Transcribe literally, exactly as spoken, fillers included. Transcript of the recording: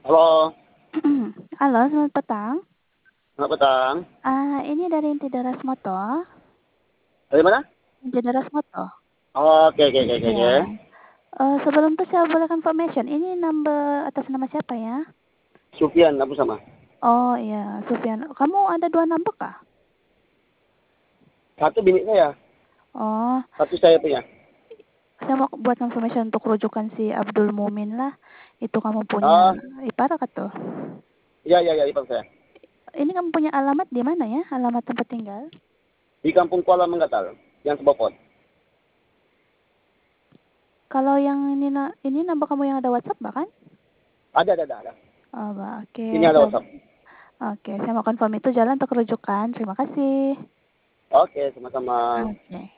Halo. Halo, selamat petang. Selamat petang. Ah, ini dari Intidaras Motor. Dari mana? Intidaras Motor. Oke oke oke oke Iya. oke. Eh, sebelum itu saya boleh confirmation, ini number atas nama siapa ya? Sufian Abu Sama. Oh iya, Sufyan. Kamu ada dua number kah? Satu bini saya, Oh, satu saya punya. saya mau buat confirmation untuk rujukan si Abdul Mumin lah. Itu kamu punya Ah, ipar kah tuh? iya iya iya ipar saya. Ini kamu punya alamat di mana ya? Alamat tempat tinggal? Di Kampung Kuala Menggatal, yang Sebopot. Kalau yang ini na- ini nambah kamu yang ada WhatsApp bahkan? Ada ada ada. ada. Oh, bah, oke. Ini ada Saya, WhatsApp. oke, saya mau confirm itu jalan untuk rujukan. Terima kasih. Oke, sama-sama. Oke.